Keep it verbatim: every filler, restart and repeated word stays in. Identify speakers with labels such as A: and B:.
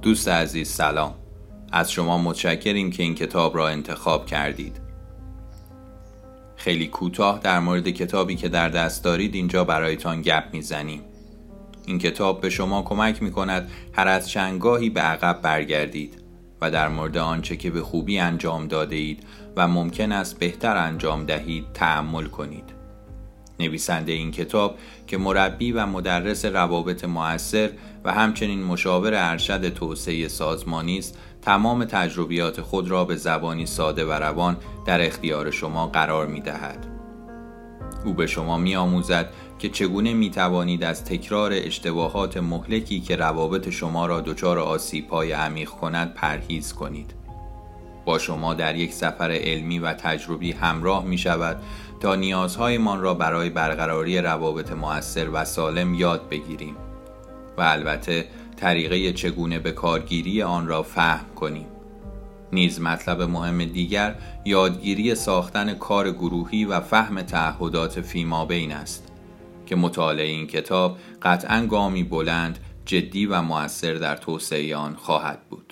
A: دوست عزیز سلام. از شما متشکریم که این کتاب را انتخاب کردید. خیلی کوتاه در مورد کتابی که در دست دارید اینجا برایتان گپ میزنیم. این کتاب به شما کمک میکند هر از چندگاهی به عقب برگردید و در مورد آنچه که به خوبی انجام داده اید و ممکن است بهتر انجام دهید تأمل کنید. نویسنده این کتاب که مربی و مدرس روابط مؤثر و همچنین مشاور ارشد توسعه سازمانی است، تمام تجربیات خود را به زبانی ساده و روان در اختیار شما قرار می دهد. او به شما می آموزد که چگونه می توانید از تکرار اشتباهات مهلکی که روابط شما را دچار آسیب‌های عمیق کند پرهیز کنید. با شما در یک سفر علمی و تجربی همراه می شود تا نیازهایمان را برای برقراری روابط مؤثر و سالم یاد بگیریم و البته طریقه چگونه به کارگیری آن را فهم کنیم. نیز مطلب مهم دیگر یادگیری ساختن کار گروهی و فهم تعهدات فیمابین است که مطالعه این کتاب قطعاً گامی بلند، جدی و مؤثر در توسعه آن خواهد بود.